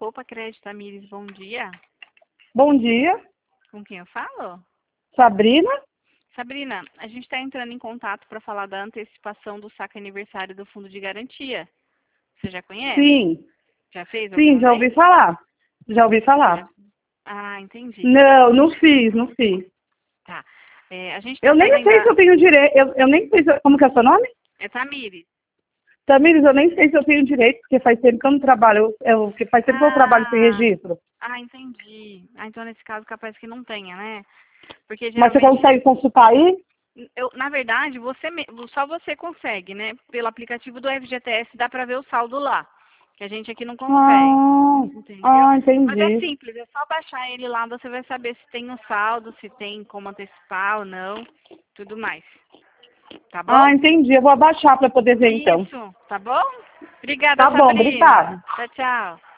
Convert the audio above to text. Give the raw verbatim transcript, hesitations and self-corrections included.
Poupa Crédito, Tamires, bom dia. Bom dia, Com quem eu falo? Sabrina. Sabrina, a gente está entrando em contato para falar da antecipação do saque aniversário do Fundo de Garantia. Você já conhece? Sim, Já fez sim, alguma já vez? ouvi falar. Já ouvi falar. Já. Ah, entendi. Não, não fiz, não fiz. Tá. É, a gente Eu está nem fazendo sei se a... eu tenho direito, eu, eu nem sei se eu, como que é o seu nome? É Tamires. Tamires, eu nem sei se eu tenho direito, porque faz tempo que eu não trabalho, eu, eu- que faz tempo que eu trabalho sem Ah, registro. ah, entendi. Ah, então nesse caso capaz que não tenha, né? Porque Mas você geralmente, consegue consultar aí? eu, na verdade, você me- só você consegue, né? Pelo aplicativo do F G T S dá para ver o saldo lá, que a gente aqui não consegue, Ah, entendeu? ah, Mas é entendi. simples, é só baixar ele lá, você vai saber se tem o saldo, se tem como antecipar ou não, tudo mais. Tá bom? Ah, entendi. Eu vou abaixar para poder ver então. Isso, tá bom? Obrigada, Tá bom, Sabrina. obrigada. Tchau, tchau.